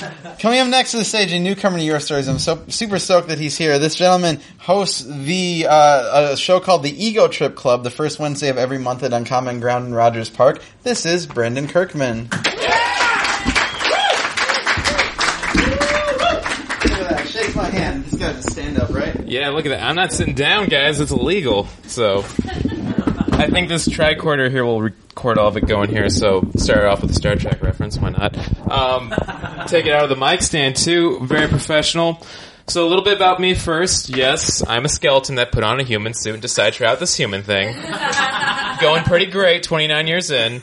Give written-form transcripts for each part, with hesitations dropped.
Coming up next to the stage, a newcomer to Your Stories. I'm so super stoked that he's here. This gentleman hosts a show called the Ego Trip Club, the first Wednesday of every month at Uncommon Ground in Rogers Park. This is Brendan Kirkman. Shake my hand. He's got to stand up, right? Yeah, look at that. I'm not sitting down, guys. It's illegal. So I think this tricorder here will record all of it going here. So start off with a Star Trek reference. Why not? Take it out of the mic stand, too. Very professional. So a little bit about me first. Yes, I'm a skeleton that put on a human suit and decided to try out this human thing. Going pretty great, 29 years in.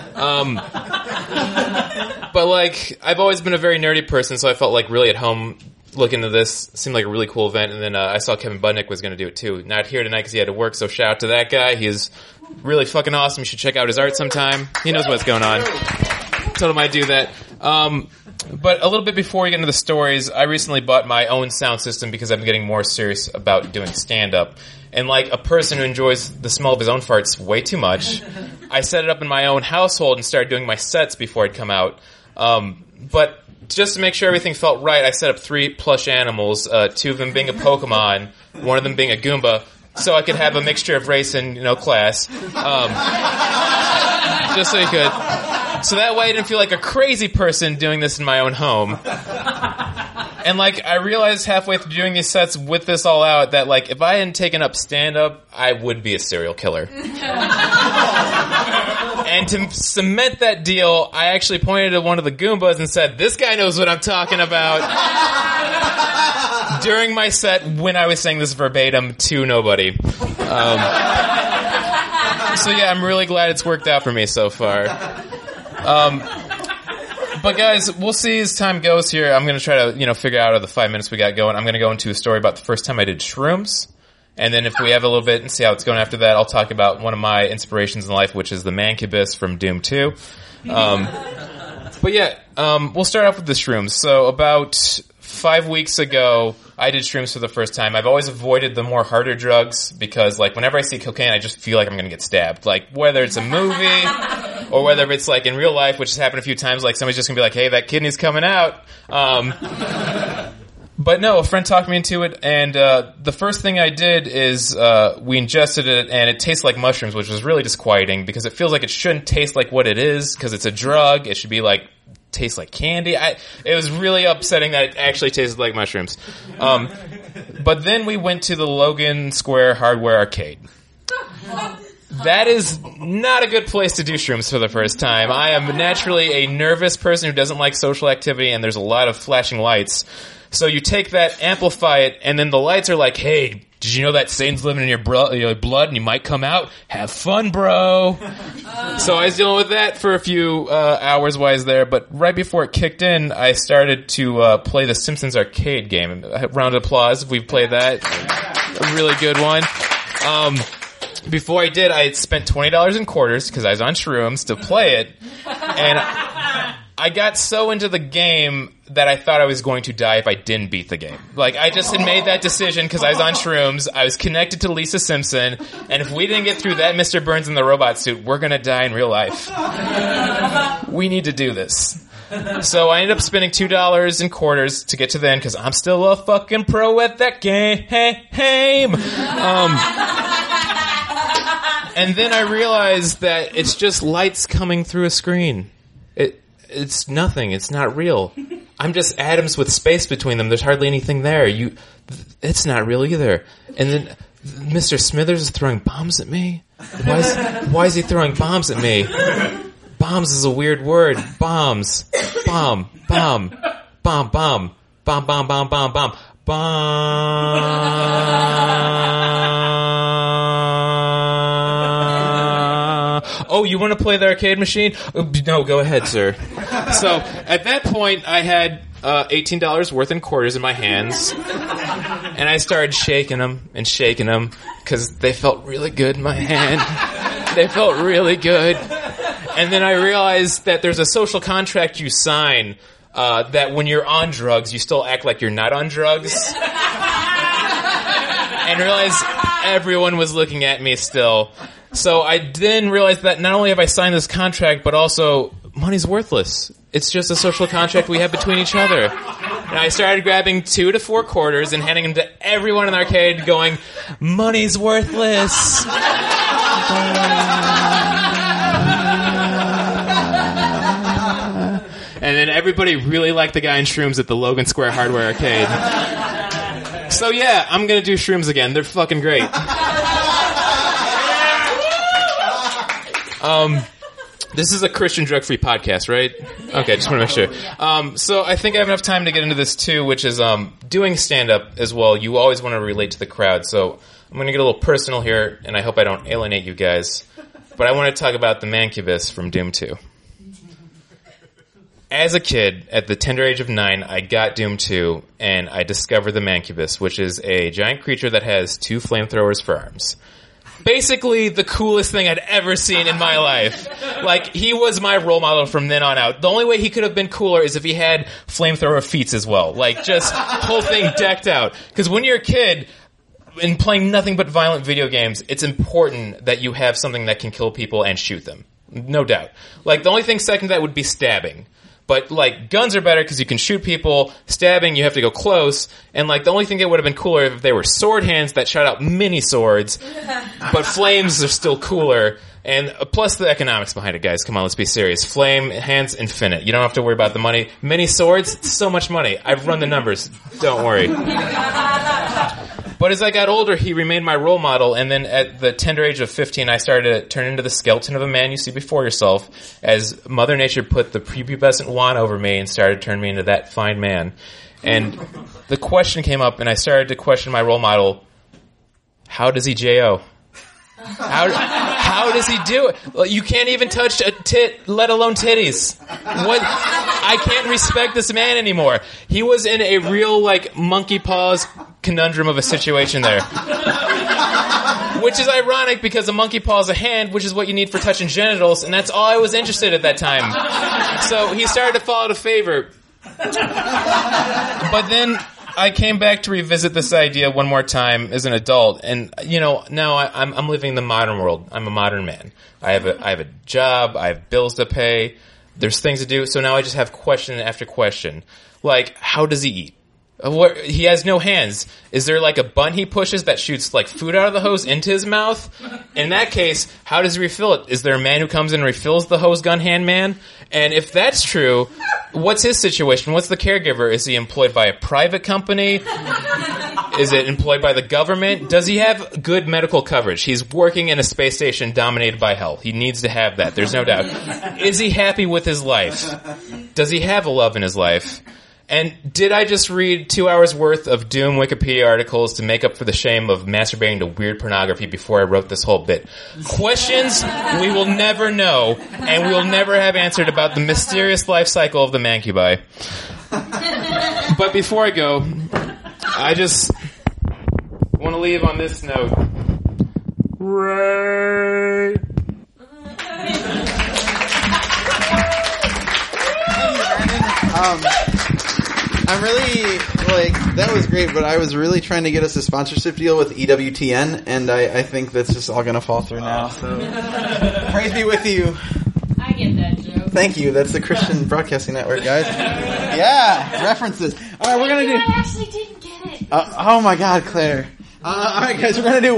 But, like, I've always been a very nerdy person, so I felt, like, really at home looking at this. Seemed like a really cool event, and then I saw Kevin Budnick was going to do it, too. Not here tonight because he had to work, so shout out to that guy. He's really fucking awesome. You should check out his art sometime. He knows what's going on. Told him I'd do that. But a little bit before we get into the stories, I recently bought my own sound system because I'm getting more serious about doing stand-up. And like a person who enjoys the smell of his own farts way too much, I set it up in my own household and started doing my sets before I'd come out. But just to make sure everything felt right, I set up 3 plush animals, 2 of them being a Pokemon, 1 of them being a Goomba, so I could have a mixture of race and, class. Just so you could. So that way I didn't feel like a crazy person doing this in my own home. And, like, I realized halfway through doing these sets with this all out that, like, if I hadn't taken up stand-up, I would be a serial killer. And to cement that deal, I actually pointed at one of the Goombas and said, "This guy knows what I'm talking about." During my set when I was saying this verbatim to nobody. So yeah, I'm really glad it's worked out for me so far. But guys, we'll see as time goes here. I'm going to try to, figure out of the 5 minutes we got going. I'm going to go into a story about the first time I did shrooms. And then if we have a little bit and see how it's going after that, I'll talk about one of my inspirations in life, which is the Mancubus from Doom 2. But yeah, we'll start off with the shrooms. So about 5 weeks ago, I did shrooms for the first time. I've always avoided the more harder drugs because, like, whenever I see cocaine, I just feel like I'm going to get stabbed. Like, whether it's a movie or whether it's, like, in real life, which has happened a few times, like, somebody's just going to be like, "Hey, that kidney's coming out." But no, a friend talked me into it, and the first thing I did is we ingested it, and it tastes like mushrooms, which was really disquieting because it feels like it shouldn't taste like what it is because it's a drug. It should be like taste like candy. It was really upsetting that it actually tasted like mushrooms. But then we went to the Logan Square Hardware Arcade. That is not a good place to do shrooms for the first time. I am naturally a nervous person who doesn't like social activity, and there's a lot of flashing lights. So you take that, amplify it, and then the lights are like, "Hey, did you know that Satan's living in your blood and you might come out? Have fun, bro." So I was dealing with that for a few hours while I was there, but right before it kicked in, I started to play the Simpsons arcade game. A round of applause if we played that. A really good one. Before I did, I had spent $20 in quarters because I was on shrooms to play it, and I got so into the game that I thought I was going to die if I didn't beat the game. Like, I just had made that decision because I was on shrooms, I was connected to Lisa Simpson, and if we didn't get through that Mr. Burns in the robot suit, we're gonna die in real life. We need to do this. So I ended up spending $2 in quarters to get to the end because I'm still a fucking pro at that game. And then I realized that it's just lights coming through a screen. It's nothing. It's not real. I'm just atoms with space between them. There's hardly anything there. It's not real either. And then Mr. Smithers is throwing bombs at me. Why is he throwing bombs at me? Bombs is a weird word. Bombs. Bomb. Bomb. Bomb. Bomb. Bomb. Bomb. Bomb. Bomb. Bomb. Oh, you want to play the arcade machine? No, go ahead, sir. So, at that point, I had $18 worth in quarters in my hands, and I started shaking them, because they felt really good in my hand. They felt really good. And then I realized that there's a social contract you sign that when you're on drugs, you still act like you're not on drugs. And realized everyone was looking at me still. So I then realized that not only have I signed this contract, but also money's worthless. It's just a social contract we have between each other. And I started grabbing 2 to 4 quarters and handing them to everyone in the arcade going, money's worthless. And then everybody really liked the guy in shrooms at the Logan Square Hardware Arcade. So yeah, I'm gonna do shrooms again. They're fucking great. This is a Christian drug-free podcast, right? Okay, just want to make sure. So I think I have enough time to get into this too, which is doing stand-up as well. You always want to relate to the crowd, so I'm going to get a little personal here, and I hope I don't alienate you guys. But I want to talk about the Mancubus from Doom 2. As a kid, at the tender age of 9, I got Doom 2, and I discovered the Mancubus, which is a giant creature that has 2 flamethrowers for arms. Basically, the coolest thing I'd ever seen in my life. Like, he was my role model from then on out. The only way he could have been cooler is if he had flamethrower feats as well. Like, just whole thing decked out. Because when you're a kid and playing nothing but violent video games, it's important that you have something that can kill people and shoot them. No doubt. Like, the only thing second to that would be stabbing. But, like, guns are better because you can shoot people. Stabbing, you have to go close. And, like, the only thing that would have been cooler if they were sword hands that shot out mini swords. But flames are still cooler. And plus the economics behind it, guys. Come on, let's be serious. Flame, hands, infinite. You don't have to worry about the money. Mini swords, so much money. I've run the numbers. Don't worry. But as I got older, he remained my role model, and then at the tender age of 15, I started to turn into the skeleton of a man you see before yourself, as Mother Nature put the prepubescent wand over me and started to turn me into that fine man. And the question came up, and I started to question my role model, how does he J.O.? How does he do it? Well, you can't even touch a tit, let alone titties. What? I can't respect this man anymore. He was in a real, like, monkey paws conundrum of a situation there. Which is ironic because a monkey paw is a hand, which is what you need for touching genitals, and that's all I was interested in at that time. So he started to fall out of favor. But then I came back to revisit this idea one more time as an adult, and now I'm living in the modern world. I'm a modern man. I have a job. I have bills to pay. There's things to do. So now I just have question after question, like, how does he eat? He has no hands. Is there like a button he pushes that shoots like food out of the hose into his mouth? In that case, how does he refill it? Is there a man who comes in and refills the hose gun hand man? And if that's true, what's his situation? What's the caregiver? Is he employed by a private company? Is it employed by the government? Does he have good medical coverage? He's working in a space station dominated by hell. He needs to have that. There's no doubt. Is he happy with his life? Does he have a love in his life? And did I just read 2 hours worth of Doom Wikipedia articles to make up for the shame of masturbating to weird pornography before I wrote this whole bit? Questions we will never know, and we will never have answered about the mysterious life cycle of the Mancubi. But before I go, I just want to leave on this note. Ray. I'm really, that was great, but I was really trying to get us a sponsorship deal with EWTN, and I think that's just all going to fall through now, so praise be with you. I get that joke. Thank you, that's the Christian Broadcasting Network, guys. Yeah, references. Alright, we're going to do... I actually didn't get it. Oh my god, Claire. Alright guys, we're going to do